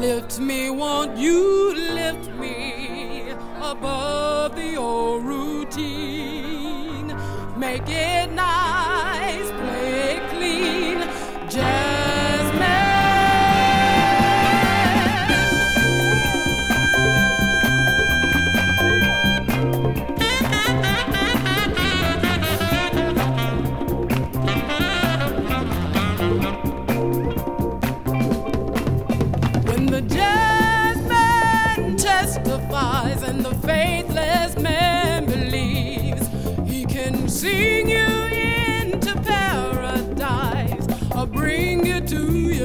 Lift me, won't you lift me above the old routine? Make it nice, play it clean, Jasmine. When the jazzman testifies and the faithless man believes, he can sing you into paradise or bring you to your